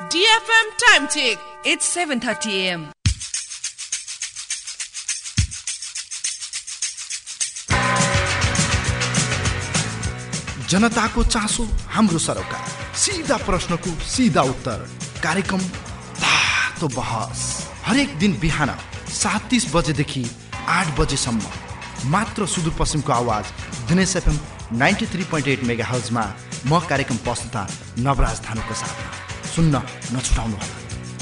DFM time check. It's 7:30 AM. जनताको चासो हाम्रो सरोकार, सीधा प्रश्नको सीधा उत्तर, कार्यक्रम तातो बहस हरेक दिन बिहान 7:30 बजेदेखि 8 बजेसम्म मात्र सुदूरपश्चिमको आवाज दिनेश FM 93.8 मेगाहर्जमा म कार्यक्रम प्रस्तुता नवराज धानुको साथमा सुन्न नछुटाउनुहोला।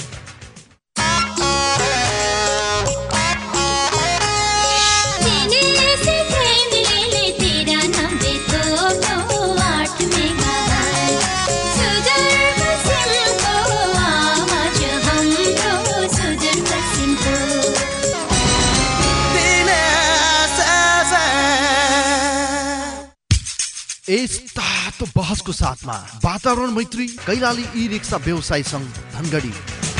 यस तातो बहसको साथमा वातावरण मैत्री कैलाली ई-रिक्सा व्यवसाय संघ धनगढी।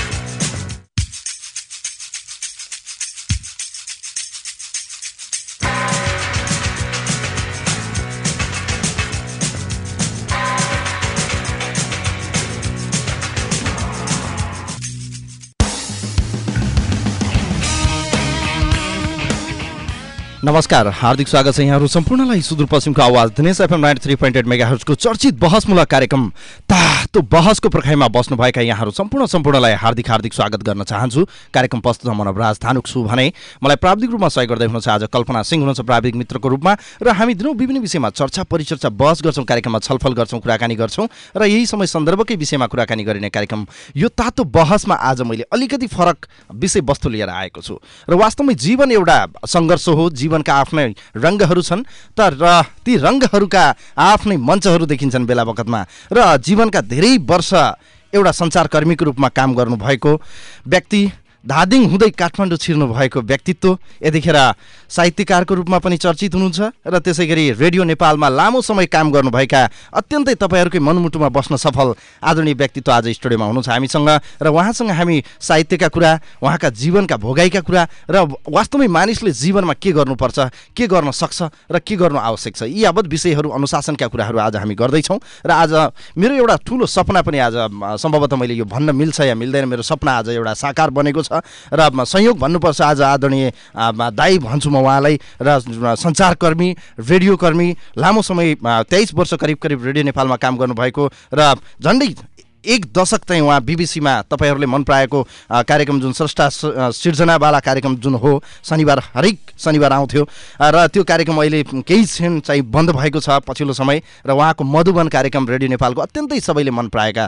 नमस्कार, हार्दिक स्वागत छ यहाँहरू सम्पूर्णलाई सुदूरपश्चिमको आवाज दिनेश FM 93.8 मेगाहर्जको चर्चित बहसमूलक कार्यक्रम तातो बहसको प्रखाइमा बस्नुभएका यहाँहरू सम्पूर्णलाई हार्दिक स्वागत गर्न चाहन्छु। कार्यक्रम प्रस्तुत म नवराज धानुक छु भने मलाई प्राविधिक रूपमा सहयोग गर्दै हुनुहुन्छ आज कल्पना सिंह हुनुहुन्छ प्राविधिक मित्रको रूपमा, र हामी दिनौँ विभिन्न विषयमा चर्चा परिचर्चा बहस गर्छौँ, कार्यक्रममा छलफल गर्छौँ, कुराकानी गर्छौँ र यही समय सन्दर्भकै विषयमा कुराकानी गरिने कार्यक्रम यो तातो बहसमा आज मैले अलिकति फरक विषयवस्तु लिएर आएको छु। र वास्तवमै जीवन एउटा सङ्घर्ष हो, जीवनका आफ्नै रङ्गहरू छन्, तर ती रङ्गहरूका आफ्नै मञ्चहरू देखिन्छन् बेला बखतमा। र जीवनका धेरै वर्ष एउटा सञ्चारकर्मीको रूपमा काम गर्नुभएको व्यक्ति, धादिङ हुँदै काठमाडौँ छिर्नु भएको व्यक्तित्व, यतिखेर साहित्यकारको रूपमा पनि चर्चित हुनुहुन्छ र त्यसै गरी रेडियो नेपालमा लामो समय काम गर्नुभएका अत्यन्तै तपाईँहरूकै मनमुटुमा बस्न सफल आदरणीय व्यक्तित्व आज स्टुडियोमा हुनुहुन्छ हामीसँग, र उहाँसँग हामी साहित्यका कुरा, उहाँका जीवनका भोगाइका कुरा र वास्तवमै मानिसले जीवनमा के गर्नुपर्छ, के गर्न सक्छ र के गर्नु आवश्यक छ, यी यावत विषयहरू, अनुशासनका कुराहरू आज हामी गर्दैछौँ। र आज मेरो एउटा ठुलो सपना पनि आज सम्भवतः मैले यो भन्न मिल्छ या मिल्दैन, मेरो सपना आज एउटा साकार बनेको छ र संयोग भन्नुपर्छ आज आदरणीय दाई भन्छु म उहाँलाई, र सञ्चारकर्मी, रेडियोकर्मी, लामो समय 23 वर्ष करिब रेडियो नेपालमा काम गर्नुभएको र झन्डै एक दशक चाहिँ उहाँ बीबीसीमा तपाईँहरूले मन पराएको कार्यक्रम जुन स्रष्टा सिर्जनावाला कार्यक्रम जुन हो, हरेक शनिबार आउँथ्यो र त्यो कार्यक्रम अहिले केही क्षण चाहिँ बन्द भएको छ पछिल्लो समय, र उहाँको मधुबन कार्यक्रम रेडियो नेपालको अत्यन्तै सबैले मन पराएका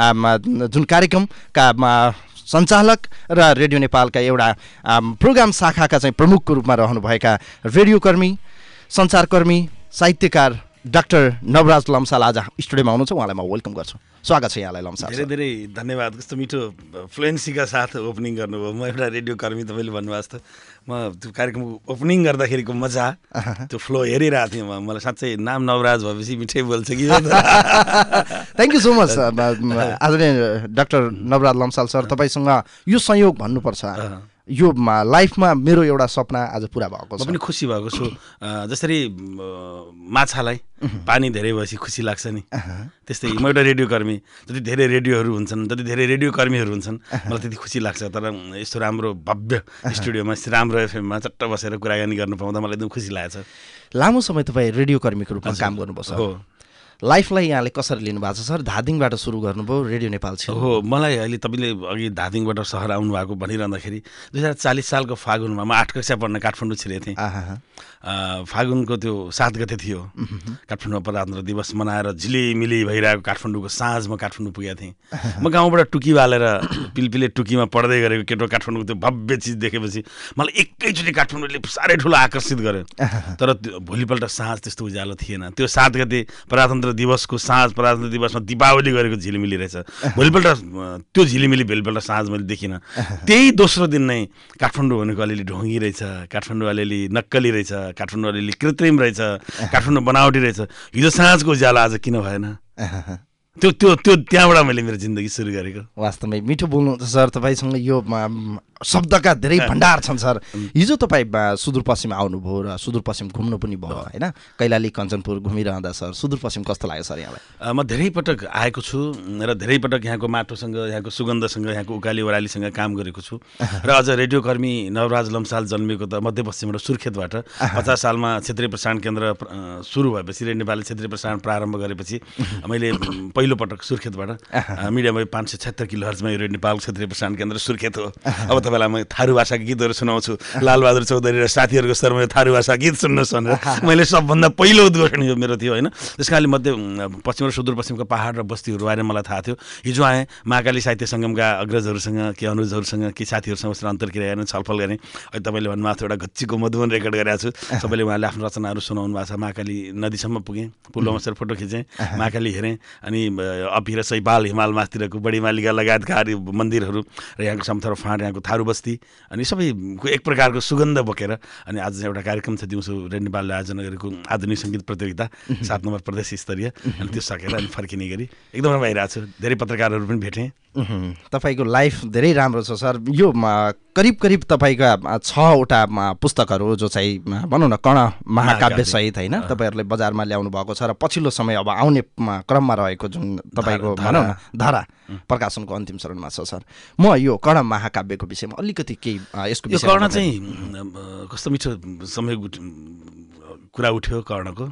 जुन कार्यक्रमका सञ्चालक र रेडियो नेपालका एउटा प्रोग्राम शाखाका चाहिँ प्रमुखको रूपमा रहनुभएका रेडियोकर्मी, सञ्चारकर्मी, साहित्यकार डाक्टर नवराज लम्साल आज स्टुडियोमा हुनुहुन्छ। उहाँलाई म वेलकम गर्छु, स्वागत छ यहाँलाई लम्साल। धेरै धेरै धन्यवाद। कस्तो मिठो फ्लुएन्सीका साथ ओपनिङ गर्नुभयो। म एउटा रेडियोकर्मी, तपाईँले भन्नुभएको जस्तो म त्यो कार्यक्रमको ओपनिङ गर्दाखेरिको मजा, त्यो फ्लो हेरिरहेको थिएँ म, मलाई साँच्चै नाम नवराज भएपछि मिठै बोल्छ कि। थ्याङ्क यू सो मच आदरणीय डाक्टर नवराज लम्साल सर, तपाईँसँग यो संयोग भन्नुपर्छ, यो लाइफमा मेरो एउटा सपना आज पुरा भएको छ। म पनि खुसी भएको छु। जसरी माछालाई पानी धेरै भएपछि खुसी लाग्छ नि, त्यस्तै म एउटा रेडियोकर्मी, जति धेरै रेडियोहरू हुन्छन्, जति धेरै रेडियोकर्मीहरू हुन्छन्, मलाई त्यति खुसी लाग्छ। तर यस्तो राम्रो भव्य स्टुडियोमा, राम्रो एफएममा चट्ट बसेर कुराकानी गर्नु पाउँदा मलाई एकदम खुसी लागेको छ। लामो समय तपाईँ रेडियोकर्मीको रूपमा काम गर्नुपर्छ हो, लाइफलाई यहाँले कसरी लिनुभएको छ सर? धादिङबाट सुरु गर्नुभयो, रेडियो नेपाल छ हो। मलाई अहिले तपाईँले अघि धादिङबाट सहर आउनुभएको भनिरहँदाखेरि 2040 सालको फागुनमा म 8 कक्षा पढ्न काठमाडौँ छिरेको थिएँ। फागुनको त्यो 7 गते थियो, काठमाडौँमा प्रजातन्त्र दिवस मनाएर झिलिमिली भइरहेको काठमाडौँको साँझ म काठमाडौँ पुगेको थिएँ। म गाउँबाट टुकी बालेर पिलपिले टुकीमा पढ्दै गरेको केटो काठमाडौँको त्यो भव्य चिज देखेपछि मलाई एकैचोटि काठमाडौँले साह्रै ठुलो आकर्षित गर्यो। तर भोलिपल्ट साँझ त्यस्तो उज्यालो थिएन। त्यो 7 गते प्रजातन्त्र दिवसको साँझ, प्रजातन्त्र दिवसमा दीपावली गरेको झिलिमिली रहेछ। भोलिपल्ट त्यो झिलिमिली भोलिपल्ट साँझ मैले देखिनँ। त्यही दोस्रो दिन नै काठमाडौँ भनेको अलिअलि ढोङ्गी रहेछ, काठमाडौँ अलिअलि नक्कली रहेछ, काठमाडौँ अलिअलि कृत्रिम रहेछ, काठमाडौँ बनावटी रहेछ। हिजो साँझको उज्यालो आज किन भएन? त्यो त्यो त्यो त्यहाँबाट मैले मेरो जिन्दगी सुरु गरेको। वास्तवमै मिठो बोल्नुहुन्छ सर, तपाईँसँग यो शब्दका धेरै भण्डार छन् सर। हिजो तपाईँ सुदूरपश्चिम आउनुभयो र सुदूरपश्चिम घुम्नु पनि भयो होइन, कैलाली कञ्चनपुर घुमिरहँदा सर सुदूरपश्चिम कस्तो लाग्यो सर यहाँलाई? म धेरै पटक आएको छु र धेरै पटक यहाँको माटोसँग, यहाँको सुगन्धसँग, यहाँको उकाली ओह्रालीसँग काम गरेको छु र अझ रेडियोकर्मी नवराज लम्साल जन्मेको त मध्यपश्चिम र सुर्खेतबाट 50 सालमा क्षेत्रीय प्रसारण केन्द्र सुरु भएपछि, रेडियो नेपालले क्षेत्रीय प्रसारण प्रारम्भ गरेपछि मैले पहिलो पटक सुर्खेतबाट मिडियम वेभ 576 किलोहर्जमा यो रेडियो नेपाल क्षेत्रीय प्रसारण केन्द्र सुर्खेत हो। अब तपाईँलाई म थारू भाषाका गीतहरू सुनाउँछु, लालबहादुर चौधरी र साथीहरूको स्तरमा यो थारू भाषा गीत सुन्नुहोस् भनेर मैले सबभन्दा पहिलो उद्घोषण यो मेरो थियो होइन। त्यस कारणले मध्य पश्चिम र सुदूरपश्चिमको पहाड र बस्तीहरू बारे मलाई थाहा थियो। हिजो आएँ महाकाली साहित्य सङ्गमका अग्रजहरूसँग कि अनुजहरूसँग कि साथीहरूसँग उसरी अन्तर्क्रिया गर्ने छलफल गरेँ। अहिले तपाईँले भन्नुभएको थियो एउटा घच्चीको मधुबन रेकर्ड गरेको छु, सबैले उहाँले आफ्नो रचनाहरू सुनाउनु भएको छ। महाकाली नदीसम्म पुगेँ, पुलमा बसेर फोटो खिचेँ, महाकाली हेरेँ, अनि अपी र सैपाल हिमाल मास्तिरको बढी मालिका लगायतका मन्दिरहरू र यहाँको समथर फाँट, यहाँको थारू बस्ती, अनि सबैको एक प्रकारको सुगन्ध बोकेर अनि आज एउटा कार्यक्रम छ दिउँसो रेडियो नेपालले आयोजना गरेको आधुनिक सङ्गीत प्रतियोगिता 7 नम्बर प्रदेश स्तरीय, अनि त्यो सकेर अनि फर्किने गरी एकदम रमाइरहेको छु। धेरै पत्रकारहरू पनि भेटेँ। तपाईँको लाइफ धेरै राम्रो छ सर। यो करिब करिब तपाईँका 6वटा पुस्तकहरू जो चाहिँ भनौँ न कर्ण महाकाव्य सहित होइन तपाईँहरूले बजारमा ल्याउनु भएको छ र पछिल्लो समय अब आउने क्रममा रहेको जुन तपाईँको भनौँ न धारा प्रकाशनको अन्तिम चरणमा छ सर। म यो कर्ण महाकाव्यको विषयमा अलिकति केही यसको यो कर्ण चाहिँ कस्तो मिठो समय कुरा उठ्यो कर्णको।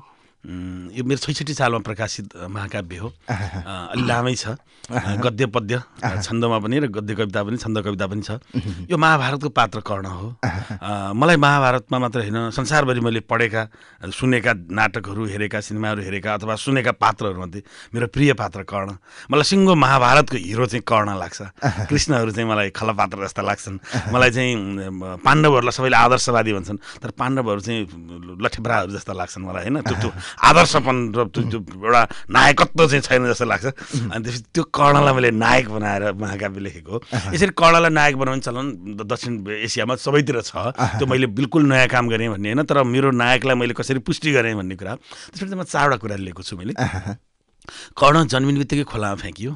यो मेरो 66 सालमा प्रकाशित महाकाव्य हो। अलि लामै छ, गद्य पद्य छन्दमा पनि र गद्य कविता पनि, छन्द कविता पनि छ। यो महाभारतको पात्र कर्ण हो। मलाई महाभारतमा मात्र होइन, संसारभरि मैले पढेका, सुनेका नाटकहरू हेरेका, सिनेमाहरू हेरेका अथवा सुनेका पात्रहरूमध्ये मेरो प्रिय पात्र कर्ण। मलाई सिङ्गो महाभारतको हिरो चाहिँ कर्ण लाग्छ। कृष्णहरू चाहिँ मलाई खलपात्र जस्ता लाग्छन्। मलाई चाहिँ पाण्डवहरूलाई सबैले आदर्शवादी भन्छन्, तर पाण्डवहरू चाहिँ लठेब्राहरू जस्ता लाग्छन् मलाई होइन। त्यो आदर्शपन र त्यो एउटा नायकत्व चाहिँ छैन जस्तो लाग्छ। अनि त्यसपछि त्यो कर्णलाई मैले नायक बनाएर महाकाव्य लेखेको हो। यसरी कर्णलाई नायक बनाउने चलन दक्षिण एसियामा सबैतिर छ। त्यो मैले बिल्कुल नयाँ काम गरेँ भन्ने होइन, तर मेरो नायकलाई मैले कसरी पुष्टि गरेँ भन्ने कुरा। त्यसपछि म 4वटा कुरा लिएको छु मैले। कर्ण जन्मिने बित्तिकै खोलामा फ्याँकियो।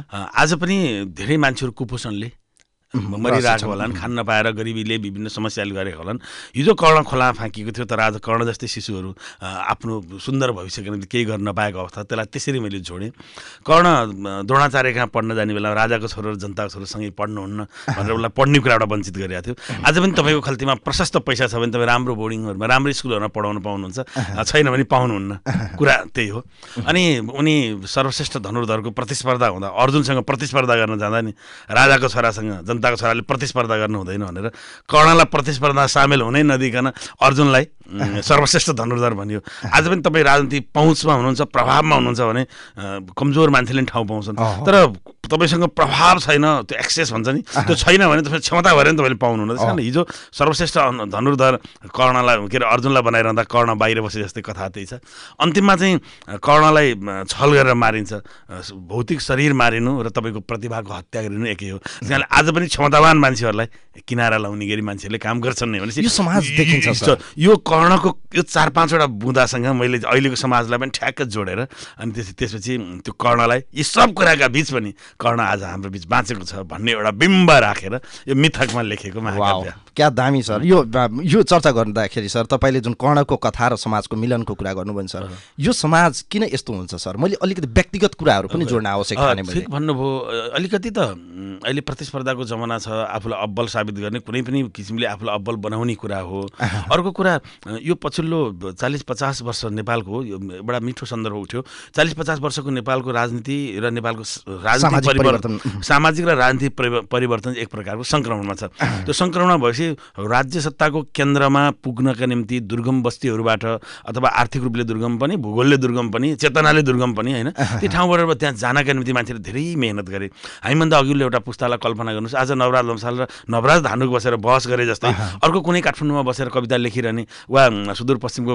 आज पनि धेरै मान्छेहरू कुपोषणले मरिरहेको होलान्, खान नपाएर, गरिबीले विभिन्न समस्याले गरेका होलान्। हिजो कर्ण खोलामा फ्याँकिएको थियो, तर आज कर्ण जस्तै शिशुहरू आफ्नो सुन्दर भविष्यको निम्ति केही गर्न नपाएको अवस्था, त्यसलाई त्यसरी मैले जोडेँ। कर्ण द्रोणाचार्य कहाँ पढ्न जाने बेला राजाको छोरो र जनताको छोरोसँगै पढ्नुहुन्न भनेर उसलाई पढ्ने कुराबाट वञ्चित गरेको थियो। आज पनि तपाईँको खल्तीमा प्रशस्त पैसा छ भने तपाईँ राम्रो बोर्डिङहरूमा, राम्रो स्कुलहरूमा पढाउन पाउनुहुन्छ, छैन भने पाउनुहुन्न। कुरा त्यही हो। अनि उनी सर्वश्रेष्ठ धनुर्धरको प्रतिस्पर्धा हुँदा अर्जुनसँग प्रतिस्पर्धा गर्न जाँदा नि राजाको छोरासँग, जनताको छोराले प्रतिस्पर्धा गर्नु हुँदैन भनेर कर्णलाई प्रतिस्पर्धा सामेल हुनै नदिकन अर्जुनलाई सर्वश्रेष्ठ धनुर्धर भनियो। आज पनि तपाईँ राजनीतिक पहुँचमा हुनुहुन्छ, प्रभावमा हुनुहुन्छ भने कमजोर मान्छेले ठाउँ पाउँछन्, तर तपाईँसँग प्रभाव छैन, त्यो एक्सेस भन्छ नि, त्यो छैन भने तपाईँ क्षमता भएर नि तपाईँले पाउनुहुन्न। त्यस कारण हिजो सर्वश्रेष्ठ धनुर्धर कर्णलाई के अरे अर्जुनलाई बनाइरहँदा कर्ण बाहिर बसे जस्तै कथा त्यही छ। अन्तिममा चाहिँ कर्णलाई छल गरेर मारिन्छ, भौतिक शरीर मारिनु र तपाईँको प्रतिभाको हत्या गरिनु एकै हो। त्यस कारण आज पनि क्षमतावान मान्छेहरूलाई किनारा लाउने गरी मान्छेहरूले काम गर्छन् नै भनेपछि यो समाज देखिन्छ। यो कर्णको यो 4-5वटा बुँदासँग मैले अहिलेको समाजलाई पनि ठ्याक्क जोडेर अनि त्यसपछि त्यो कर्णलाई यी सब कुराका बिच पनि कर्ण आज हाम्रो बिच बाँचेको छ भन्ने एउटा बिम्ब राखेर यो मिथकमा लेखेको महाकाव्य। क्या दामी सर। यो चर्चा गर्दाखेरि सर तपाईँले जुन कर्णको कथा र समाजको मिलनको कुरा गर्नुभयो सर, यो समाज किन यस्तो हुन्छ सर? मैले अलिकति व्यक्तिगत कुराहरू पनि जोड्न आवश्यक ठाने मैले। ठिक भन्नुभयो। अलिकति त अहिले प्रतिस्पर्धाको जमाना छ, आफूलाई अब्बल साबित गर्ने, कुनै पनि किसिमले आफूलाई अब्बल बनाउने कुरा हो। अर्को कुरा यो पछिल्लो 40-50 वर्ष नेपालको यो एउटा मिठो सन्दर्भ उठ्यो। 40-50 वर्षको नेपालको राजनीति र नेपालको राजनीतिक परिवर्तन, सामाजिक र राजनीतिक परिवर्तन एक प्रकारको सङ्क्रमणमा छ। त्यो सङ्क्रमणमा भएपछि राज्य सत्ताको केन्द्रमा पुग्नका निम्ति दुर्गम बस्तीहरूबाट अथवा आर्थिक रूपले दुर्गम पनि, भूगोलले दुर्गम पनि, चेतनाले दुर्गम पनि होइन, त्यो ठाउँबाट त्यहाँ जानका निम्ति मान्छेले धेरै मेहनत गरे। हामीभन्दा अघिल्लो एउटा पुस्तालाई कल्पना गर्नुहोस्, आज नवराज लम्साल र नवराज धानुक बसेर बहस गरे जस्तै अर्को कुनै काठमाडौँमा बसेर कविता लेखिरहने वा सुदूरपश्चिमको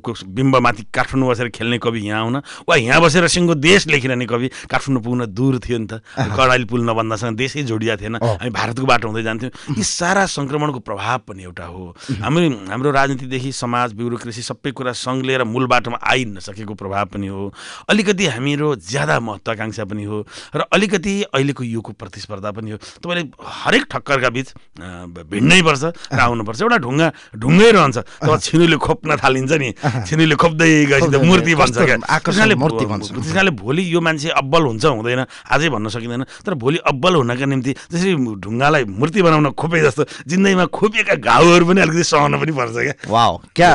बिम्बमाथि काठमाडौँ बसेर खेल्ने कवि यहाँ आउन, वा यहाँ बसेर सिङ्गो देश लेखिरहने कवि काठमाडौँ पुग्न दूर थियो थियो नि त, कर्णाली पुल नबन्दासँग देशै जोडिया थिएन, हामी भारतको बाटो हुँदै जान्थ्यौँ। यी सारा सङ्क्रमणको प्रभाव पनि एउटा हो। हाम्रो राजनीतिदेखि समाज, ब्युरोक्रेसी सबै कुरा सङ्घ लिएर मूल बाटोमा आइ नसकेको प्रभाव पनि हो। अलिकति हाम्रो ज्यादा महत्त्वाकाङ्क्षा पनि हो र अलिकति अहिलेको युगको प्रतिस्पर्धा पनि हो। तपाईँले हरेक ठक्करका बिच भिड्नै पर्छ र आउनुपर्छ। एउटा ढुङ्गै रहन्छ, तब छिनुले खोप्न थालिन्छ नि, छिनुले खोप्दै गएपछि त मूर्ति बन्छ क्या। त्यसकारणले भोलि यो मान्छे अब्बल हुन्छ हुँदैन आजै भन्न सकिँदैन, तर भोलि अब्बल हुनका निम्ति जसरी ढुङ्गालाई मूर्ति बनाउन खोपे जस्तो जिन्दगीमा खोपिएका घाउहरू पनि अलिकति सहन पनि पर्छ क्या। वाउ, क्या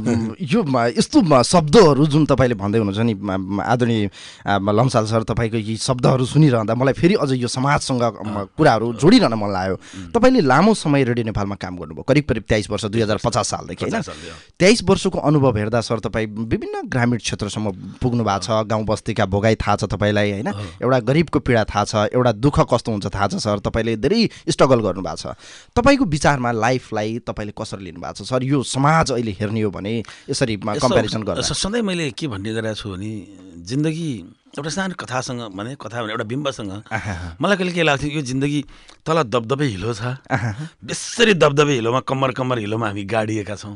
यो यस्तो शब्दहरू जुन तपाईँले भन्दै हुनुहुन्छ नि आदरणीय लम्साल सर, तपाईँको यी शब्दहरू सुनिरहँदा मलाई फेरि अझ यो समाजसँग कुराहरू जोडिरहन मन लाग्यो। तपाईँले लामो समय रेडियो नेपालमा काम गर्नुभयो, करिब 23 वर्ष, 2050 सालदेखि होइन? 23 वर्षको अनुभव हेर्दा सर तपाईँ विभिन्न ग्रामीण क्षेत्रसम्म पुग्नु भएको छ, गाउँ बस्तीका भोगाई थाहा छ तपाईँलाई होइन, एउटा गरिबको पीडा थाहा छ, एउटा दुःख कस्तो हुन्छ थाहा छ सर, तपाईँले धेरै स्ट्रगल गर्नुभएको छ। तपाईँको विचारमा लाइफलाई तपाईँले कसरी लिनुभएको छ सर? यो समाज अहिले हेर्ने हो भने यसरी कम्पेरिजन गर्दा सधैँ मैले के भन्ने गरेको छु भने जिन्दगी एउटा सानो कथा भने एउटा बिम्बसँग मलाई कहिले के लाग्थ्यो, यो जिन्दगी तल दबदबे हिलो छ, बेसरी दबदबे हिलोमा कम्मर हिलोमा हामी गाडिएका छौँ।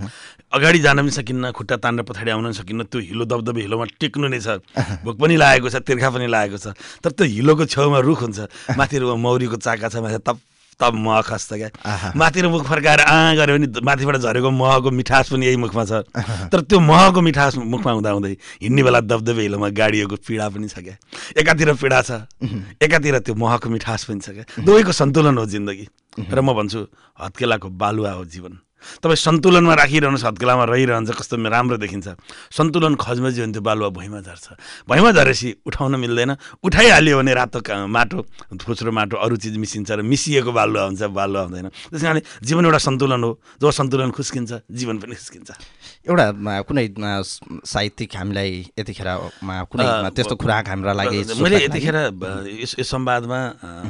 अगाडि जान पनि सकिन्न, खुट्टा तानेर पछाडि आउन सकिन्न, त्यो हिलो दबदबे हिलोमा टेक्नु नै छ। भोक पनि लागेको छ, तिर्खा पनि लागेको छ, तर त्यो हिलोको छेउमा रुख हुन्छ, माथि मौरीको चाका छ, माथि तब मह खस्छ क्या। माथि मुख फर्काएर गऱ्यो भने माथिबाट झरेको महको मिठास पनि यही मुखमा छ, तर त्यो महको मिठास मुखमा हुँदाहुँदै हिँड्ने बेला दबदबे हिलोमा गाडिएको पीडा पनि छ क्या। एकातिर पीडा छ, एकातिर त्यो महको मिठास पनि छ क्या। दुवैको सन्तुलन हो जिन्दगी। र म भन्छु हत्केलाको बालुवा हो जीवन। तपाईँ सन्तुलनमा राखिरहनुहोस्, हत्केलामा रहिरहन्छ कस्तो राम्रो देखिन्छ। सन्तुलन खजमजी भने त्यो बालुवा भुइँमा झर्छ, भुइँमा झरेपछि उठाउन मिल्दैन, उठाइहाल्यो भने रातो माटो, फुच्रो माटो, अरू चिज मिसिन्छ र मिसिएको बालुवा हुन्छ, बालुवा हुँदैन। त्यस कारणले जीवन एउटा सन्तुलन हो, जब सन्तुलन खुस्किन्छ जीवन पनि खुस्किन्छ। एउटा कुनै साहित्यिक हामीलाई यतिखेर कुनै त्यस्तो कुरा हाम्रा लागि मैले यतिखेर यो संवादमा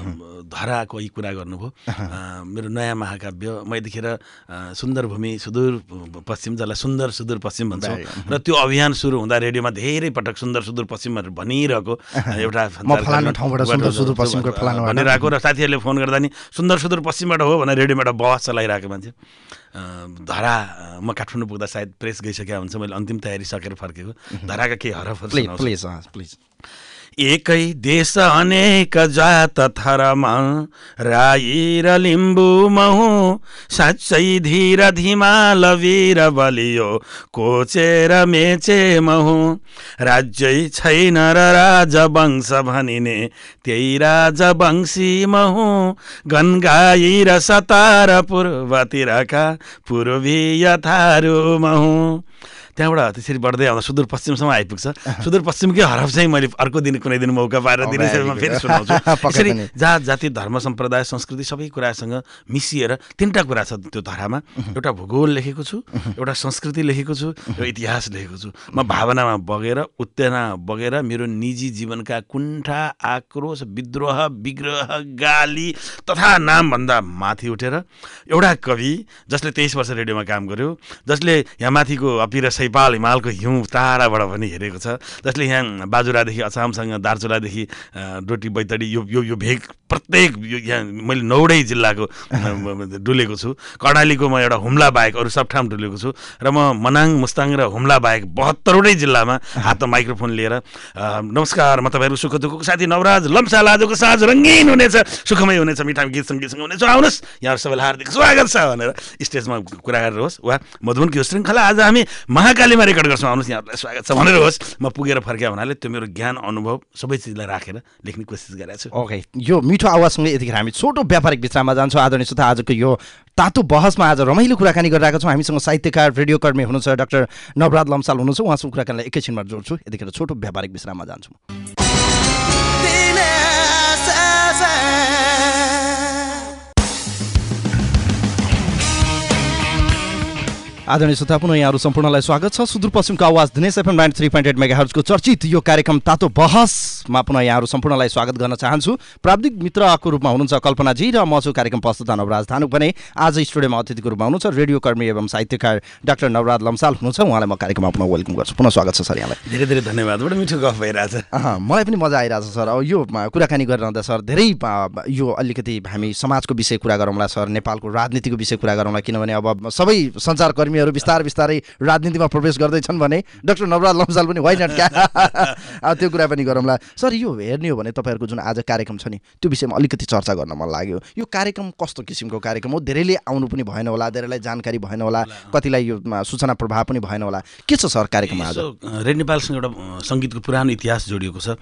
धराको यी कुरा गर्नुभयो। मेरो नयाँ महाकाव्य म यतिखेर सुन्दर भूमि सुदूर पश्चिम, जसलाई सुन्दर सुदूर पश्चिम भन्छौँ, र त्यो अभियान सुरु हुँदा रेडियोमा धेरै पटक सुन्दर सुदूर पश्चिमहरू भनिरहेको एउटा भनिरहेको र साथीहरूले फोन गर्दा नि सुन्दर सुदूर पश्चिमबाट हो भनेर रेडियोमा एउटा बहस चलाइरहेको मान्छे। धरा म काठमाडौँ पुग्दा सायद प्रेस गइसकेका हुन्छ, मैले अन्तिम तयारी सकेर फर्केको। धराका केही हरफहरू प्लिज। एकै देश अनेक जात थरमा, राई र लिम्बू महु, साँच्चै धीर धिमाल वीर बलियो, कोचेर मेचे महु। राज्यै छैन र राजवंश भनिने, त्यही राजवंशी महु। गनगाई र सतार पूर्वतिरका, पूर्वीय थारू महु। त्यहाँबाट त्यसरी बढ्दै आउँदा सुदूरपश्चिमसम्म आइपुग्छ। सुदूरपश्चिमकै हरफ चाहिँ मैले अर्को दिन कुनै दिन मौका पाएर दिनेसम्म फेरि सुनाउँछु। यसरी जात जाति धर्म सम्प्रदाय संस्कृति सबै कुरासँग मिसिएर तिनवटा कुरा छ त्यो धरामा। एउटा भूगोल लेखेको छु, एउटा संस्कृति लेखेको छु, एउटा इतिहास लेखेको छु। म भावनामा बगेर उत्तेजना बगेर मेरो निजी जीवनका कुण्ठा, आक्रोश, विद्रोह, विग्रह, गाली तथा नामभन्दा माथि उठेर एउटा कवि जसले 23 वर्ष रेडियोमा काम गर्यो, जसले यहाँ माथिको अपिर सैपाल हिमालको हिउँ टाढाबाट पनि हेरेको छ, जसले यहाँ बाजुरादेखि अछामसँग दार्चुलादेखि डोटी बैतडी यो भेग प्रत्येक यहाँ मैले 9वटै जिल्लाको डुलेको छु। कर्णालीको म एउटा हुम्ला बाहेक अरू सब ठाउँ डुलेको छु र म मनाङ, मुस्ताङ र हुम्ला बाहेक 72वटै जिल्लामा हातमा माइक्रोफोन लिएर नमस्कार, म तपाईँहरू सुख दुःखको साथी नवराज लम्साल, आजको साँझ रङ्गीन हुनेछ, सुखमय हुनेछ, मिठा गीत सङ्गीतसँग हुनेछ, आउनुहोस् यहाँहरू सबैलाई हार्दिक स्वागत छ भनेर स्टेजमा कुरा गरेर होस्, वा मधुबनको यो श्रृङ्खला आज हामी महाकालीमा रेकर्ड गर्छौँ, आउनुहोस् यहाँहरूलाई स्वागत छ भनेर होस्। म पुगेर फर्किया हुनाले त्यो मेरो ज्ञान अनुभव सबै चिजलाई राखेर लेख्ने कोसिस गरेको छु। ओके, यो मिठो आवाजसँगै यतिखेर हामी छोटो व्यापारिक विश्राममा जान्छौँ। आदरणीय श्रोता, आजको यो तातो बहसमा आज रमाइलो कुराकानी गरिरहेका छौँ। हामीसँग साहित्यकार, रेडियोकर्मी हुनुहुन्छ डाक्टर नवराज लम्साल हुनुहुन्छ, उहाँसँग कुराकानीलाई एकैछिनमा जोड्छु। यतिखेर छोटो व्यापारिक विश्राममा जान्छौँ। आदरणीय श्रोता पुनः यहाँहरू सम्पूर्णलाई स्वागत छ। सुदूरपश्चिमको आवाज दिनेश एफएम 93.8 मेगाहर्जको चर्चित यो कार्यक्रम तातो बहसमा पुनः यहाँहरू सम्पूर्णलाई स्वागत गर्न चाहन्छु। प्राविधिक मित्रको रूपमा हुनुहुन्छ कल्पनाजी र म छु कार्यक्रम प्रस्तुता नवराज धानुक भने आज स्टुडियोमा अतिथिको रूपमा हुनुहुन्छ रेडियो कर्मी एवं साहित्यकार डाक्टर नवराज लम्साल हुनुहुन्छ। उहाँलाई म कार्यक्रममा पुनः वेलकम गर्छु। पुनः स्वागत छ सर यहाँलाई। धेरै धेरै धन्यवाद। बडो मिठो गफ भइरहेछ। मलाई पनि मजा आइरहेछ सर। अब यो कुराकानी गरिरहँदा सर धेरै यो अलिकति हामी समाजको विषय कुरा गरौँला सर, नेपालको राजनीतिको विषय कुरा गरौँला, किनभने अब सबै सञ्चारकर्मीहरू बिस्तारै राजनीतिमा प्रवेश गर्दैछन् भने डाक्टर नवराज लम्साल पनि वाइ नट क्या त्यो कुरा पनि गरौँला सर। यो हेर्ने हो भने तपाईँहरूको जुन आज कार्यक्रम छ नि त्यो विषयमा अलिकति चर्चा गर्न मन लाग्यो। यो कार्यक्रम कस्तो किसिमको कार्यक्रम हो? धेरैले आउनु पनि भएन होला, धेरैलाई जानकारी भएन होला, कतिलाई यो सूचना प्रभाव पनि भएन होला। के छ सर कार्यक्रम आज? रेड नेपालसँग एउटा सङ्गीतको पुरानो इतिहास जोडिएको छ।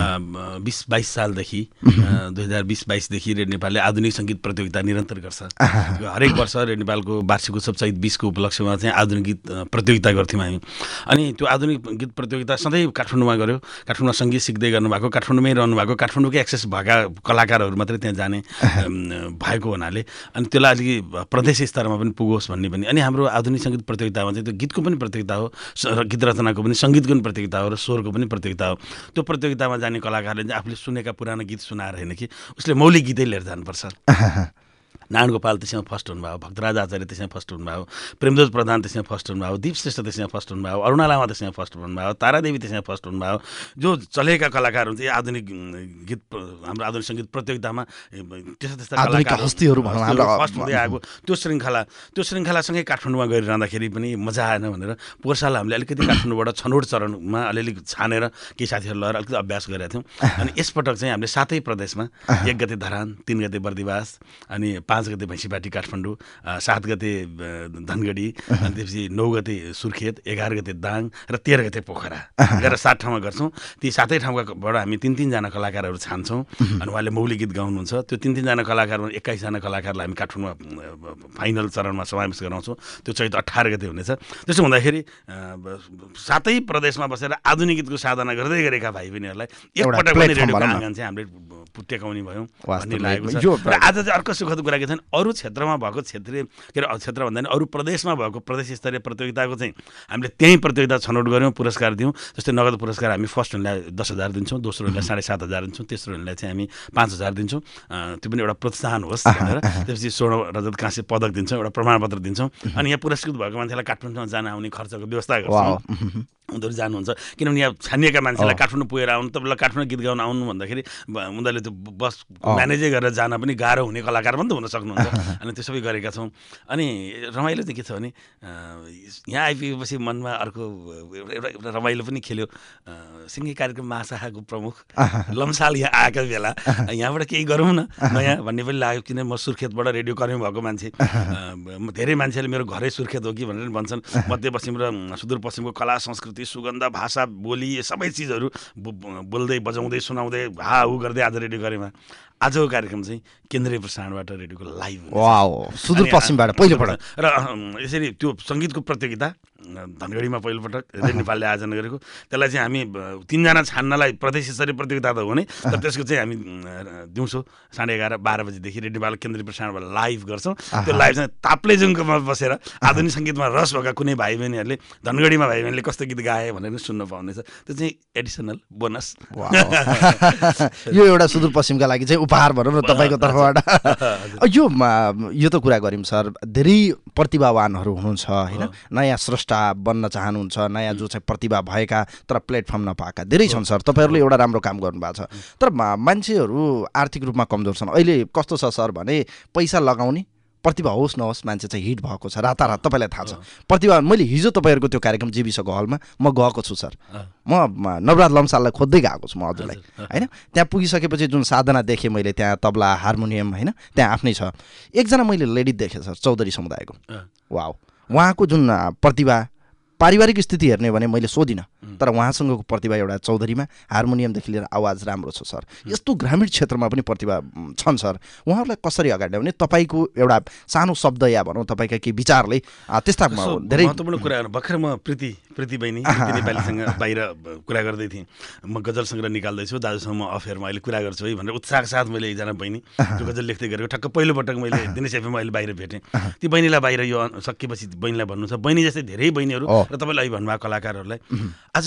20-22 सालदेखि 2020-22देखि रेड नेपालले आधुनिक सङ्गीत प्रतियोगिता निरन्तर गर्छ। हरेक वर्ष रेड नेपालको वार्षिक उत्सव चैत 20को उपलक्ष्यमा चाहिँ आधुनिक गीत प्रतियोगिता गर्थ्यौँ हामी। अनि त्यो आधुनिक गीत प्रतियोगिता सधैँ काठमाडौँमा गऱ्यो। काठमाडौँमा सङ्गीत सिक्दै गर्नुभएको, काठमाडौँमै रहनुभएको, काठमाडौँकै एक्सेस भएका कलाकारहरू मात्रै त्यहाँ जाने भएको हुनाले अनि त्यसलाई अलिकति प्रदेश स्तरमा पनि पुगोस् भन्ने पनि। अनि हाम्रो आधुनिक सङ्गीत प्रतियोगितामा चाहिँ त्यो गीतको पनि प्रतियोगिता हो, गीत रचनाको पनि, सङ्गीतको पनि प्रतियोगिता हो र स्वरको पनि प्रतियोगिता हो। त्यो प्रतियोगितामा जाने कलाकारले चाहिँ आफूले सुनेका पुरानो गीत सुनाएर होइन कि उसले मौलिक गीतै लिएर जानुपर्छ। नारायण गोपाल त्यसमा फर्स्ट हुनुभयो, भक्तराज आचार्य त्यसमा फर्स्ट हुनुभयो, प्रेमदोज प्रधान त्यसमा फर्स्ट हुनुभयो, दीप श्रेष्ठ त्यसमा फर्स्ट हुनुभयो, अरुणा लामा त्यसमा फर्स्ट हुनुभयो, तारादेवी त्यसमा फर्स्ट हुनुभयो। जो चलेका कलाकार हुन्छ आधुनिक गीत हाम्रो आधुनिक सङ्गीत प्रतियोगितामा त्यस्ता हस्तीहरू फर्स्ट हुँदै आएको त्यो श्रृङ्खलासँगै काठमाडौँमा गरिरहँदाखेरि पनि मजा आएन भनेर पोहोर साल हामीले अलिकति काठमाडौँबाट छनौट चरणमा अलिअलि छानेर केही साथीहरू लगाएर अलिकति अभ्यास गरेका थियौँ। अनि यसपटक चाहिँ हामीले 7 प्रदेशमा 1 गते धरान, 3 गते बर्दिवास, अनि 5 गते भैँसीपाटी काठमाडौँ, 7 गते धनगढी, अनि त्यसपछि 9 गते सुर्खेत, 11 गते दाङ र 13 गते पोखरा गरेर 7 ठाउँमा गर्छौँ। ती 7 ठाउँबाट हामी 3-3 जना कलाकारहरू छान्छौँ अनि उहाँले मौलिक गीत गाउनुहुन्छ। त्यो 3-3 जना कलाकारमा 21 जना कलाकारलाई हामी काठमाडौँमा फाइनल चरणमा समावेश गराउँछौँ। त्यो चैत 18 गते हुनेछ। त्यसो हुँदाखेरि 7 प्रदेशमा बसेर आधुनिक गीतको साधना गर्दै गरेका भाइ बहिनीहरूलाई एकपटक पनि रेडियोको आँगन चाहिँ हामीले टेकाउने भयौँ भन्ने लागेको छ। र आज चाहिँ अर्को सुखद कुरा के छ भने अरू क्षेत्रमा भएको क्षेत्रीय के अरे क्षेत्र भन्दा पनि अरू प्रदेशमा भएको प्रदेश स्तरीय प्रतियोगिताको चाहिँ हामीले त्यहीँ प्रतियोगिता छनौट गऱ्यौँ, पुरस्कार दियौँ। जस्तै नगद पुरस्कार हामी फर्स्ट हुनेलाई 10,000 दिन्छौँ, दोस्रोलाई 7,500 दिन्छौँ, तेस्रो हुनेलाई चाहिँ हामी 5,000 दिन्छौँ। त्यो पनि एउटा प्रोत्साहन होस् भनेर। त्यसपछि स्वर्ण रजत काँस्य पदक दिन्छौँ, एउटा प्रमाणपत्र दिन्छौँ। अनि यहाँ पुरस्कृत भएको मान्छेलाई काठमाडौँमा जान आउने खर्चको व्यवस्था गर्छौँ। उनीहरू जानुहुन्छ किनभने यहाँ छानिएका मान्छेलाई काठमाडौँ पुगेर आउनु, तपाईँलाई काठमाडौँ गीत गाउन आउनु भन्दाखेरि उनीहरूले त्यो बस म्यानेजै गरेर जान पनि गाह्रो हुने कलाकार पनि त हुन सक्नुहुन्छ। अनि त्यो सबै गरेका छौँ। अनि रमाइलो चाहिँ के छ भने यहाँ आइपुगेपछि मनमा अर्को एउटा रमाइलो पनि खेल्यो। सिङ्गे कार्यक्रम महाशाखाको प्रमुख लम्साल यहाँ आएका बेला यहाँबाट केही गरौँ न नयाँ भन्ने पनि लाग्यो। किन म सुर्खेतबाट रेडियो कर्मी भएको मान्छे, धेरै मान्छेले मेरो घरै सुर्खेत हो कि भनेर भन्छन्। मध्यपश्चिम र सुदूरपश्चिमको कला संस्कृति, सुगन्ध, भाषा, बोली सबै चिजहरू बोल्दै बजाउँदै सुनाउँदै हाउ गर्दै आज रेडियो गरेमा आजको कार्यक्रम चाहिँ केन्द्रीय प्रसारणबाट रेडियोको लाइभ सुदूरपश्चिमबाट पहिलोपटक। र यसरी त्यो सङ्गीतको प्रतियोगिता धनगढीमा पहिलोपटक रेड नेपालले आयोजना गरेको। त्यसलाई चाहिँ हामी 3 जना छान्नलाई प्रदेश स्तरीय प्रतियोगिता त हो नै, तर त्यसको चाहिँ हामी दिउँसो 11:30-12 बजीदेखि रेड नेपाल केन्द्रीय प्रसारणबाट लाइभ गर्छौँ। त्यो लाइभ चाहिँ ताप्लेजुङमा बसेर आधुनिक सङ्गीतमा रस भएका कुनै भाइ बहिनीहरूले धनगढीमा भाइ बहिनीले कस्तो गीत गाए भनेर सुन्न पाउनेछ। त्यो चाहिँ एडिसनल बोनस। यो एउटा सुदूरपश्चिमका लागि चाहिँ उपहार भनौँ न तपाईँको तर्फबाट। यो त कुरा गऱ्यौँ सर, धेरै प्रतिभावानहरू हुनुहुन्छ होइन, नयाँ स्रष्टा बन्न चाहनुहुन्छ, नयाँ जो चाहिँ प्रतिभा भएका तर प्लेटफर्म नपाएका धेरै छन् सर। तपाईँहरूले एउटा राम्रो काम गर्नुभएको छ। तर मान्छेहरू आर्थिक रूपमा कमजोर छन्। अहिले कस्तो छ सर भने पैसा लगाउने प्रतिभा होस् नहोस् मान्छे चाहिँ हिट भएको छ रातारात। तपाईँलाई थाहा छ प्रतिभा। मैले हिजो तपाईँहरूको त्यो कार्यक्रम जीविसको हलमा म गएको छु सर। म नवराज लम्साललाई खोज्दै गएको छु म हजुरलाई होइन। त्यहाँ पुगिसकेपछि जुन साधना देखेँ मैले, त्यहाँ तबला, हार्मोनियम होइन त्यहाँ आफ्नै छ। एकजना मैले लेडी देखेँ सर, चौधरी समुदायको। वाउ, उहाँको जुन प्रतिभा पारिवारिक स्थिति हेर्ने भने मैले सोधिनँ, तर उहाँसँगको प्रतिभा एउटा चौधरीमा हार्मोनियमदेखि लिएर आवाज राम्रो छ सर। यस्तो ग्रामीण क्षेत्रमा पनि प्रतिभा छन् सर, उहाँहरूलाई कसरी अगाडि ल्याउने? तपाईँको एउटा सानो शब्द या भनौँ तपाईँका केही विचारले त्यस्ता धेरै महत्त्वपूर्ण कुराहरू। भर्खर म प्रीति बहिनी नेपालीसँग बाहिर कुरा गर्दै थिएँ। म गजल सङ्ग्रह निकाल्दैछु, दाजुसँग म अफेयरमा अहिले कुरा गर्छु है भनेर उत्साहका साथ मैले एकजना बहिनी त्यो गजल लेख्दै गरेको ठक्क पहिलोपटक मैले दिनेश एफएममा अहिले बाहिर भेटेँ। ती बहिनीलाई बाहिर यो सकिएपछि बहिनीलाई भन्नु छ, बहिनी जस्तै धेरै बहिनीहरू र तपाईँले अहिले भन्नुभएको कलाकारहरूलाई आज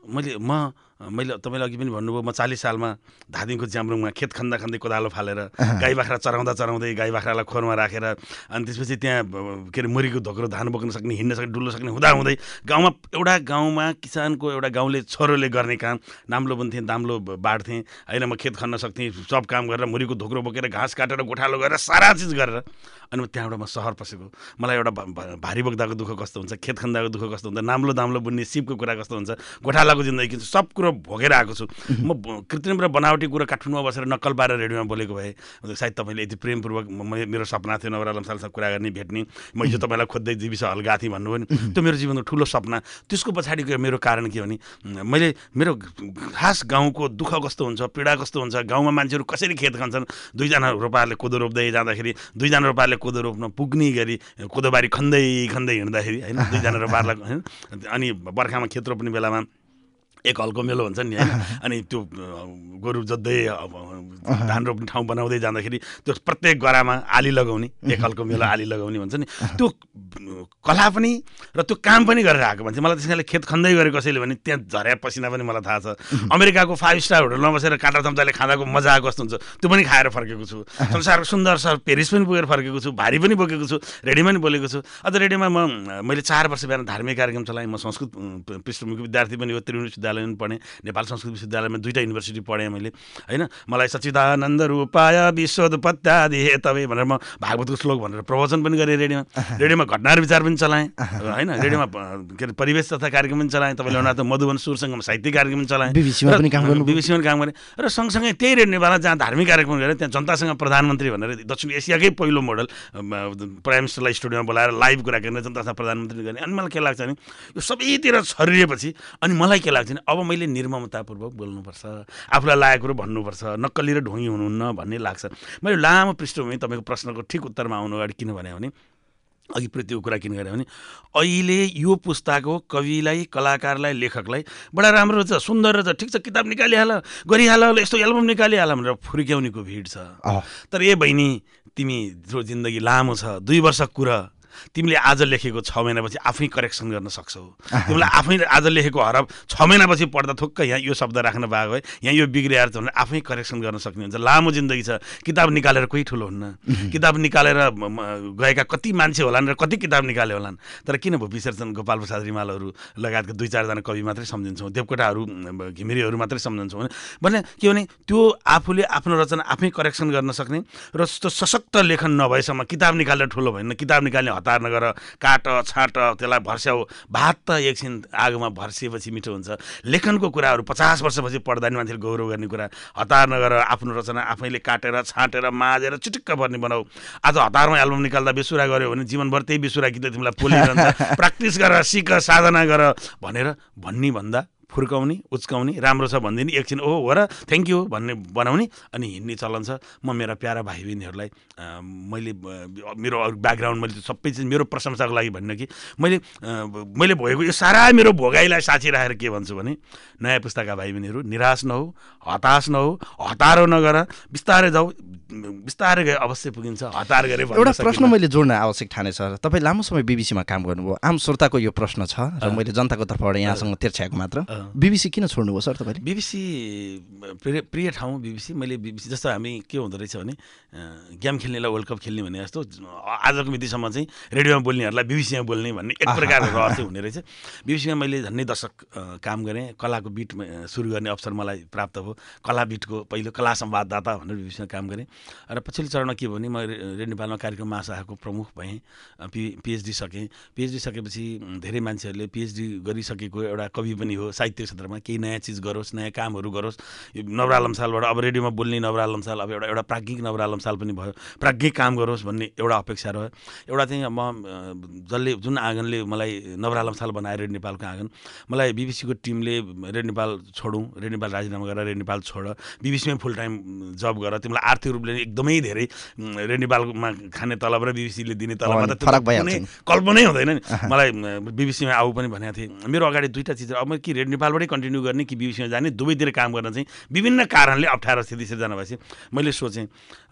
मैले तपाईँले अघि पनि भन्नुभयो, म 40 सालमा धादिङको च्याम्रुङमा खेत खन्दा खन्दै कोदालो फालेर गाई बाख्रा चराउँदै गाई बाख्रालाई खोरमा राखेर अनि त्यसपछि त्यहाँ के अरे मुरीको धोक्रो धान बोक्न सक्ने, हिँड्न सक्ने, डुल्न सक्ने हुँदै गाउँमा किसानको एउटा गाउँले छोरोले गर्ने काम, नाम्लो बुन्थेँ, दाम्लो बाँड्थेँ होइन, म खेत खन्न सक्थेँ, सब काम गरेर मुरीको धोक्रो बोकेर घाँस काटेर गोठालो गरेर सारा चिज गरेर अनि त्यहाँबाट म सहर पसेको। मलाई एउटा भारी बोक्दाको दुःख कस्तो हुन्छ, खेत खन्दाको दुःख कस्तो हुन्छ, नाम्लो बुन्ने सिपको कुरा कस्तो हुन्छ, गोठालाको जिन्दगी किन्छ, सब कुरो भोगेर आएको छु म। कृत्रिम र बनावटी कुरा काठमाडौँमा बसेर नक्कल पारेर रेडियोमा बोलेको भए सायद तपाईँले यति प्रेमपूर्वक मेरो सपना थियो नवरा लम्सालसँग कुरा गर्ने, भेट्ने, म हिजो तपाईँलाई खोज्दै जीविस हल गएको थिएँ भन्नुभयो नि, त्यो मेरो जीवनको ठुलो सपना। त्यसको पछाडिको मेरो कारण के भने मैले मेरो खास गाउँको दुःख कस्तो हुन्छ, पीडा कस्तो हुन्छ, गाउँमा मान्छेहरू कसरी खेत खन्छन्, 2 जना रोपाहरूले कोदो रोप्दै जाँदाखेरि 2 जना रोपाहरूले कोदो रोप्न पुग्ने गरी कोदोबारी खन्दै हिँड्दाखेरि होइन, 2 जना रोपाहरूलाई होइन, अनि बर्खामा खेत रोप्ने बेलामा एक हलको मेलो हुन्छ नि होइन, अनि त्यो गोरु जोत्दै धान रोप्ने ठाउँ बनाउँदै जाँदाखेरि त्यो प्रत्येक गरामा आली लगाउने, एक हलको मेलो आली लगाउने भन्छ नि, त्यो कला पनि र त्यो काम पनि गरेर आएको मान्छे। मलाई त्यसैले खेत खन्दै गरे कसैले भने त्यहाँ झर्या पसिना पनि मलाई थाहा छ। अमेरिकाको 5 स्टार होटलमा बसेर काँटा चम्चाले खाँदाको मजा आएको कस्तो हुन्छ त्यो पनि खाएर फर्केको छु। संसारको सुन्दर सहर पेरिस पनि पुगेर फर्केको छु, भारी पनि बोकेको छु, रेडियोमा पनि बोलेको छु। अझ रेडियोमा मैले 4 वर्ष बिहान धार्मिक कार्यक्रम चलाएँ। म संस्कृत पृष्ठभूमिको विद्यार्थी पनि हो, त्रिवेणी विश्वविद्यालय पनि पढेँ, नेपाल संस्कृत विश्वविद्यालयमा 2टा युनिभर्सिटी पढेँ मैले होइन। मलाई सच्चिदानन्द रूपाय विश्वोत्पत्त्यादि हेतवे भनेर म भागवतको श्लोक भनेर प्रवचन पनि गरेँ रेडियोमा घटना र विचार पनि चलाएँ होइन, रेडियोमा के अरे परिवेश तथा कार्यक्रम पनि चलाएँ। तपाईँले भन्नु त मधुबन सुरसँग साहित्यिक कार्यक्रम पनि चलाएँ, बिबिसीमा पनि काम गरेँ र सँगसँगै त्यही रेडियो नेपालमा जहाँ धार्मिक कार्यक्रम गरेँ त्यहाँ जनतासँग प्रधानमन्त्री भनेर दक्षिण एसियाकै पहिलो मोडल प्राइम मिनिस्टरलाई स्टुडियोमा बोलाएर लाइभ कुरा गर्ने, जनतासँग प्रधानमन्त्री गर्ने। अनि मलाई के लाग्छ भने यो सबैतिर छरिएपछि अनि मलाई के लाग्छ भने अब मैले निर्ममतापूर्वक बोल्नुपर्छ, आफूलाई लागेको कुरो भन्नुपर्छ, नक्कली र ढोङ्गी हुनुहुन्न भन्ने लाग्छ। मैले लामो पृष्ठभूमि तपाईँको प्रश्नको ठिक उत्तरमा आउनु अगाडि किन भने अघि प्रतिको कुरा किन गरेँ भने अहिले यो पुस्ताको कविलाई, कलाकारलाई, लेखकलाई बडा राम्रो छ, सुन्दर रहेछ, ठिक छ, किताब निकालिहाल, गरिहाल, यस्तो एल्बम निकालिहाल भनेर फुर्क्याउनेको भिड छ। तर ए बहिनी तिमी जो जिन्दगी लामो छ, 2 वर्षको कुरा तिमीले आज लेखेको 6 महिनापछि आफै करेक्सन गर्न सक्छौ। तिमीलाई आफै आज लेखेको हरफ 6 महिनापछि पढ्दा थुक्क यहाँ यो शब्द राख्न पाएको है, यहाँ यो बिग्रिएर छ भने आफै करेक्सन गर्न सक्ने हुन्छ। लामो जिन्दगी छ, किताब निकालेर कोही ठुलो हुन्न। किताब निकालेर गएका कति मान्छे होलान् र कति किताब निकाले होलान्, तर किन भो विसर्जन गोपाल प्रसाद रिमालहरू लगायतका 2-4 जना कवि मात्रै सम्झिन्छौँ, देवकोटाहरू घिमिरेहरू मात्रै सम्झन्छौँ भने के भने त्यो आफूले आफ्नो रचना आफै करेक्सन गर्न सक्ने र त्यो सशक्त लेखन नभएसम्म किताब निकालेर ठुलो भएन। किताब निकाल्ने हतार नगर, काट छाट त्यसलाई भर्स्याऊ, भात त एकछिन आगोमा भर्सिएपछि मिठो हुन्छ। लेखनको कुराहरू 50 वर्षपछि पढ्दा नि मान्छेले गौरव गर्ने कुरा, हतार नगर, आफ्नो रचना आफैले काटेर छाँटेर माजेर चिटिक्क भर्ने बनाऊ। आज हतारमा एल्बम निकाल्दा बेसुरा गऱ्यो भने जीवनभर त्यही बेसुरा गीत तिमीलाई पोलिरहन्छ। प्र्याक्टिस गर, सिक, साधना गर भनेर भन्ने भन्दा फुर्काउने, उच्काउने, राम्रो छ भनिदिने, एकछिन हो र थ्याङ्क यू भन्ने बनाउने अनि हिँड्ने चलन छ। म मेरा प्यारा भाइ बहिनीहरूलाई मैले मेरो ब्याकग्राउन्ड मैले सबै चिज मेरो प्रशंसाको लागि भन्नु कि मैले भोगेको यो सारा मेरो भोगाइलाई साँची राखेर के भन्छु भने नयाँ पुस्ताका भाइ बहिनीहरू निराश नहौ, हताश नहौ, हतारो नगर, बिस्तारै जाऊ, बिस्तारै गए अवश्य पुगिन्छ। हतार गरे एउटा प्रश्न मैले जोड्न आवश्यक ठाने सर, तपाईँ लामो समय बिबिसीमा काम गर्नुभयो, आम श्रोताको यो प्रश्न छ र मैले जनताको तर्फबाट यहाँसँग तिर्छाएको मात्र, बिबिसी किन छोड्नुभयो सर तपाईँले? बिबिसी प्रिय ठाउँ बिबिसी। मैले बिबिसी जस्तो हामी के हुँदो रहेछ भने गेम खेल्नेलाई वर्ल्ड कप खेल्ने भने जस्तो आजको मितिसम्म चाहिँ रेडियोमा बोल्नेहरूलाई बिबिसीमा बोल्ने भन्ने एक प्रकारको रहर चाहिँ हुने रहेछ। बिबिसीमा मैले झन्डै दशक काम गरेँ, कलाको बिट सुरु गर्ने अवसर मलाई प्राप्त भयो। कला बिटको पहिलो कला संवाददाता भनेर बिबिसीमा काम गरेँ। र पछिल्लो चरणमा के भने म रेडियो नेपालमा कार्यक्रम महाशाखाको प्रमुख भएँ, पिएचडी सकेँ। पिएचडी सकेपछि धेरै मान्छेहरूले पिएचडी गरिसकेको एउटा कवि पनि हो, साहित्य क्षेत्रमा केही नयाँ चिज गरोस्, नयाँ कामहरू गरोस्। नवरा लम्सालबाट अब रेडियोमा बोल्ने नवरा लम्साल अब एउटा प्राज्ञिक नवरा लम्साल पनि भयो, प्राज्ञिक काम गरोस् भन्ने एउटा अपेक्षा रह्यो। एउटा चाहिँ म जुन आँगनले मलाई नवरा लम्साल बनाएर रेडियो नेपालको आँगन, मलाई बिबिसीको टिमले रेडियो नेपाल छोडौँ, रेडियो नेपाल राजीनामा गरेर रेडियो नेपाल छोड, बिबिसीमै फुल टाइम जब गर, तिमीलाई आर्थिक रूपले एकदमै धेरै रेडियो नेपालमा खाने तलब र बिबिसीले दिने तलबमा त कुनै कल्पनै हुँदैन नि। मलाई बिबिसीमा आऊ पनि भनेको थिएँ। मेरो अगाडि दुईवटा चिज, अब म कि रेडियो नेपालबाटै कन्टिन्यू गर्ने कि बिबिसीमा जाने, दुवैतिर काम गर्न चाहिँ विभिन्न कारणले अप्ठ्यारो स्थिति सिर्जना भएपछि मैले सोचेँ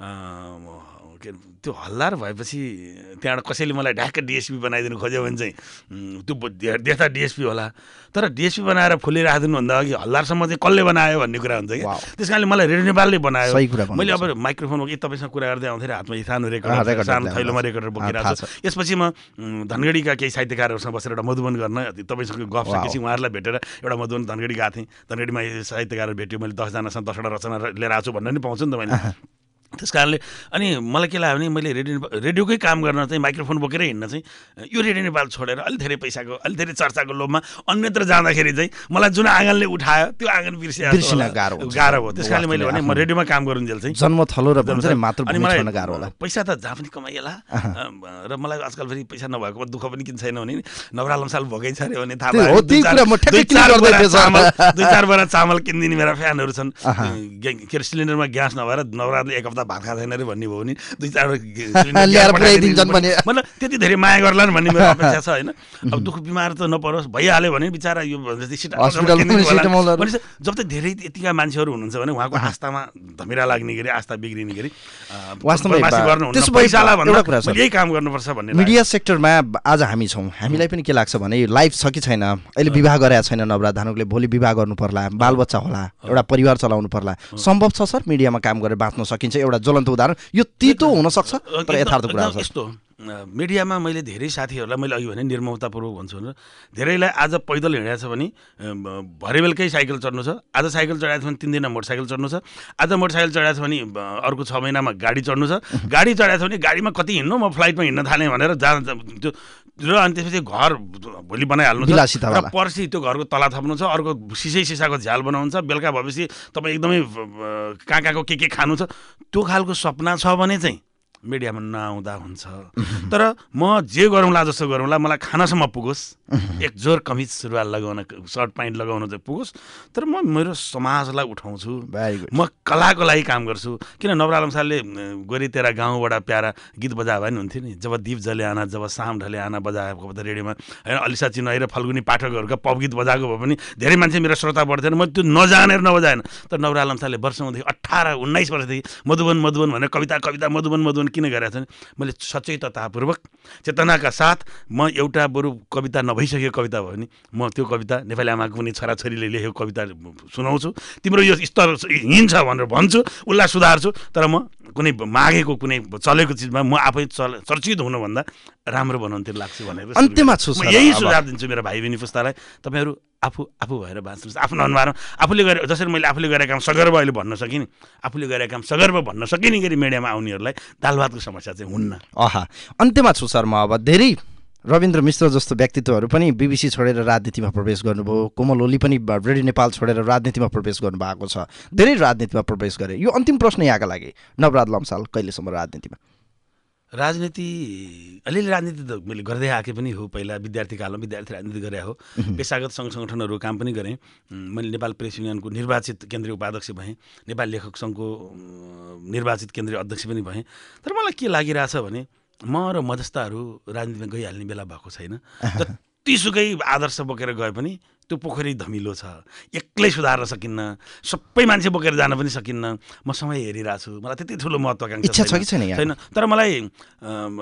त्यो हल्लार भएपछि त्यहाँबाट कसैले मलाई ढ्याक्क डिएसपी बनाइदिनु खोज्यो भने चाहिँ त्यो देख्दा डिएसपी होला, तर डिएसपी बनाएर फुलिराखिदिनुभन्दा अघि हल्लारसम्म चाहिँ कसले बनायो भन्ने कुरा हुन्छ कि। त्यस कारणले मलाई रेडियो नेपालले बनायो। मैले अब माइक्रोफोनमा कि तपाईँसँग कुरा गर्दै आउँथेँ, हातमा सानो रेकर्डर, सानो थैलोमा रेकर्डर बोकिरहेको छु। यसपछि म धनगढीका केही साहित्यकारहरूसँग बसेर एउटा मधुबन गर्न तपाईँसँग गफ सकेपछि उहाँहरूलाई भेटेर एउटा मधुबन धनगढी गएको थिएँ। धनगढीमा साहित्यकारहरू भेट्यो, मैले 10जनासँग 10वटा रचना लिएर आएको छु भन्न नि पाउँछु नि त मैले। त्यस कारणले अनि मलाई के लाग्यो भने मैले रेडियोकै काम गर्न चाहिँ माइक्रोफोन बोकेर हिँड्न चाहिँ यो रेडियो नेपाल छोडेर अलि धेरै पैसाको, अलि धेरै चर्चाको लोभमा अन्यत्र जाँदाखेरि चाहिँ मलाई जुन आँगनले उठायो त्यो आँगन बिर्सिन गाह्रो भयो। त्यस कारणले मैले भने म रेडियोमा काम गरुन्जेल चाहिँ जन्मथलो र मातृभूमि छोड्न गाह्रो होला। पैसा त जहाँ पनि कमाइएला र मलाई आजकल फेरि पैसा नभएको दुःख पनि किन छैन भने नवरा लम्साल भोगै छ अरे भने थाहा भयो। 2-4 बरा चामल किनिदिने मेरा फ्यानहरू छन्। के अरे सिलिन्डरमा ग्यास नभएर नवराले एक हप्ता भात खाँदैन अरे भन्ने भयो भने 2-4 मतलब त्यति धेरै माया गर्ला भन्ने मेरो अपेक्षा छ होइन। अब दुःख बिमार त नपरोस्, भइहाल्यो भने बिचरा यो जब त धेरै यतिका मान्छेहरू हुनुहुन्छ भने उहाँको आस्थामा धमिरा लाग्ने गरी, आस्था बिग्रिने गरी यही काम गर्नुपर्छ भन्ने। मिडिया सेक्टरमा आज हामी छौँ, हामीलाई पनि के लाग्छ भने लाइफ छ कि छैन, अहिले विवाह गरेका छैन नवरा धानुकले, भोलि विवाह गर्नु पर्ला, बालबच्चा होला, एउटा परिवार चलाउनु पर्ला, सम्भव छ सर मिडियामा काम गरेर बाँच्न सकिन्छ? एउटा ज्वलन्त उदाहरण, यो तितो हुनसक्छ तर यथार्थ कुरा हो। यस्तो मिडियामा मैले धेरै साथीहरूलाई मैले अघि भने निर्ममतापूर्वक भन्छु भने धेरैलाई आज पैदल हिँडेको छ भने भरे बेलुकै साइकल चढ्नु छ, आज साइकल चढाएको छ भने 3 दिनमा मोटरसाइकल चढ्नु छ, आज मोटरसाइकल चढाएको छ भने अर्को 6 महिनामा गाडी चढ्नु छ, गाडी चढाएको छ भने गाडीमा कति हिँड्नु, म फ्लाइटमा हिँड्न थालेँ भनेर त्यो र अनि त्यसपछि घर भोलि बनाइहाल्नु छ र पर्सि त्यो घरको तला थप्नु छ, अर्को सिसाको झ्याल बनाउनु छ, बेलुका भएपछि तपाईँ एकदमै कहाँको के खानु छ, त्यो खालको सपना छ भने चाहिँ मिडियामा नआउँदा हुन्छ। तर म जे गरौँला जस्तो गरौँला, मलाई खानासम्म पुगोस्, एक जोर कमिज सुरुवाल लगाउन, सर्ट प्यान्ट लगाउन चाहिँ पुगोस्, तर म मेरो समाजलाई उठाउँछु, म कलाको लागि काम गर्छु। किन नवरा लम्सालले गोरी तेरा गाउँबाट प्यारा गीत बजायो भने हुन्थ्यो नि, जब दीप जले आना, जब शाम ढले आना बजाएको त रेडियोमा होइन, अलिसा चिनोई र फल्गुनी पाठकहरूका पप गीत बजाएको भए पनि धेरै मान्छे मेरो श्रोता बढ्थेन, म त्यो नजानेर नबजाएन। तर नवरा लम्सालले वर्षौँदेखि 18-19 वर्षदेखि मधुबन भनेर कविता मधुबन किन गरेको छ भने मैले सचेततापूर्वक चेतनाका साथ म एउटा बरु कविता नभइसकेको कविता भयो भने म त्यो कविता नेपाली आमाको पनि छोराछोरीले लेखेको कविता सुनाउँछु, तिम्रो यो स्तर हिँड्छ भनेर भन्छु, उसलाई सुधार्छु। तर म कुनै मागेको कुनै चलेको चिजमा म आफै चर्चित हुनुभन्दा राम्रो बनाउनुतिर लाग्छु भनेर अन्त्यमा छु म यही सुझाव दिन्छु मेरा भाइ बहिनी पुस्तालाई, तपाईँहरू आफू भएर बाँच्नुहोस्, आफ्नो अनुहारमा आफूले गरे, जसरी मैले आफूले गरेको काम सगर्व अहिले भन्न सकिने, आफूले गरेको काम सगर्व भन्न सकिने गरी मिडियामा आउनेहरूलाई दाल भातको समस्या चाहिँ हुन्न। अन्त्यमा छु सर, म अब धेरै रविन्द्र मिश्र जस्तो व्यक्तित्वहरू पनि बिबिसी छोडेर राजनीतिमा प्रवेश गर्नुभयो, कोमल ओली पनि रेडियो नेपाल छोडेर राजनीतिमा प्रवेश गर्नुभएको छ, धेरै राजनीतिमा प्रवेश गरे। यो अन्तिम प्रश्न यहाँका लागि, नवराज लम्साल कहिलेसम्म राजनीतिमा? राजनीति अलिअलि राजनीति त मैले गर्दै आएकै पनि हो, पहिला विद्यार्थी कालमा विद्यार्थी राजनीति गरे हो, पेसागत सङ्घ सङ्गठनहरू काम पनि गरेँ। मैले नेपाल प्रेस युनियनको निर्वाचित केन्द्रीय उपाध्यक्ष भएँ, नेपाल लेखक सङ्घको निर्वाचित केन्द्रीय अध्यक्ष पनि भएँ। तर मलाई के लागिरहेछ भने म र मध्यस्थहरू राजनीतिमा गइहाल्ने बेला भएको छैन। जतिसुकै आदर्श बोकेर गए पनि त्यो पोखरी धमिलो छ, एक्लै सुधार्न सकिन्न, सबै मान्छे बोकेर जान पनि सकिन्न। म समय हेरिरहेको छु, मलाई त्यति ठुलो महत्त्वाकांक्षा छैन। तर मलाई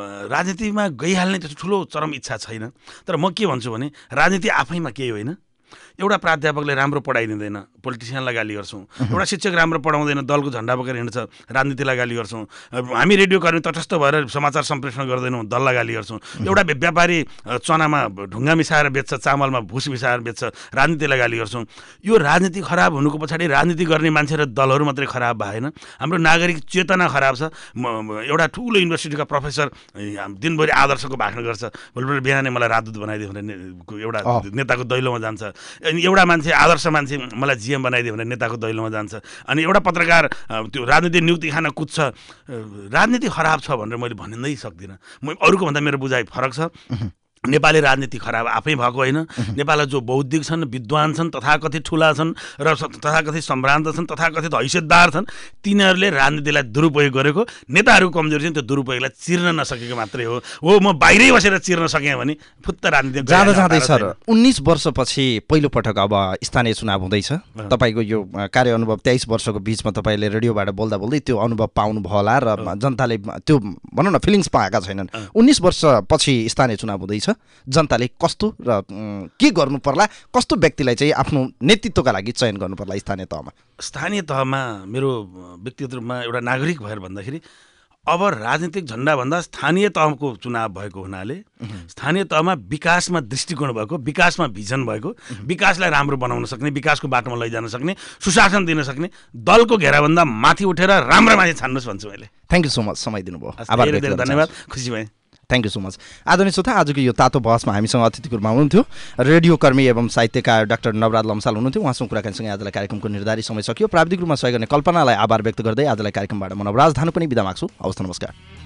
राजनीतिमा गइहाल्ने त्यस्तो ठुलो चरम इच्छा छैन। तर म के भन्छु भने राजनीति आफैमा केही होइन, एउटा प्राध्यापकले राम्रो पढाइदिँदैन, पोलिटिसियनलाई गाली गर्छौँ। एउटा शिक्षक राम्रो पढाउँदैन, दलको झन्डा बोकेर हिँड्छ, राजनीतिलाई गाली गर्छौँ। हामी रेडियोकर्मी तटस्थ भएर समाचार सम्प्रेषण गर्दैनौँ, दललाई गाली गर्छौँ। एउटा व्यापारी चनामा ढुङ्गा मिसाएर बेच्छ, चामलमा भुस मिसाएर बेच्छ, राजनीतिलाई गाली गर्छौँ। यो राजनीति खराब हुनुको पछाडि राजनीति गर्ने मान्छे र दलहरू मात्रै खराब भएन, हाम्रो नागरिक चेतना खराब छ। एउटा ठुलो युनिभर्सिटीका प्रोफेसर दिनभरि आदर्शको भाषण गर्छ, भोलिपल्ट बिहानै मलाई राजदूत बनाइदियो भने एउटा नेताको दैलोमा जान्छ। अनि एउटा मान्छे आदर्श मान्छे मलाई जिएम बनाइदियो भने नेताको दैलोमा जान्छ। अनि एउटा पत्रकार त्यो राजनीति नियुक्ति खान कुद्छ। राजनीति खराब छ भनेर मैले भनिँदै सक्दिनँ। अरूको भन्दा मेरो बुझाइ फरक छ। नेपाली राजनीति खराब आफै भएको होइन। नेपालमा जो बौद्धिक छन्, विद्वान छन्, तथाकथित ठुला छन् र तथाकथित सम्भ्रान्त छन्, तथाकथित हैसियतदार छन्, तिनीहरूले राजनीतिलाई दुरुपयोग गरेको, नेताहरूको कमजोरी चाहिँ त्यो दुरुपयोगलाई चिर्न नसकेको मात्रै हो। म बाहिरै बसेर चिर्न सकेँ भने फुत्त राजनीति जाँदै सर 19 वर्षपछि पहिलोपटक अब स्थानीय चुनाव हुँदैछ। तपाईँको यो कार्य अनुभव 23 वर्षको बिचमा तपाईँले रेडियोबाट बोल्दा बोल्दै त्यो अनुभव पाउनुभयो होला र जनताले त्यो भनौँ न फिलिङ्स पाएका छैनन्। 19 वर्षपछि स्थानीय चुनाव हुँदैछ, जनताले कस्तो र के गर्नु पर्ला, कस्तो व्यक्तिलाई चाहिँ आफ्नो नेतृत्वका लागि चयन गर्नु पर्ला स्थानीय तहमा? स्थानीय तहमा मेरो व्यक्तिगत रूपमा एउटा नागरिक भएर भन्दाखेरि अब राजनीतिक झन्डाभन्दा स्थानीय तहको चुनाव भएको हुनाले स्थानीय तहमा विकासमा दृष्टिकोण भएको, विकासमा भिजन भएको, विकासलाई राम्रो बनाउन सक्ने, विकासको बाटोमा लैजान सक्ने, सुशासन दिन सक्ने दलको घेराभन्दा माथि उठेर राम्रो मान्छे छान्नुहोस् भन्छु मैले। थ्याङ्क यू सो मच, समय दिनुभयो, धन्यवाद, खुसी भएँ। Thank you so much. आदरणीय श्रोता, आजको यो तातो बहसमा हामीसँग अतिथिको रूपमा हुनुहुन्थ्यो रेडियो कर्मी एवं साहित्यकार डाक्टर नवराज लम्साल हुनुहुन्थ्यो। उहाँसँग कुराकानीसँगै आजलाई कार्यक्रमको निर्धारित समय सकियो। प्राविधिक रूपमा सहयोग गर्ने कल्पनालाई आभार व्यक्त गर्दै आजलाई कार्यक्रमबाट म नवराज धानु पनि बिदा माग्छु। हवस्, नमस्कार।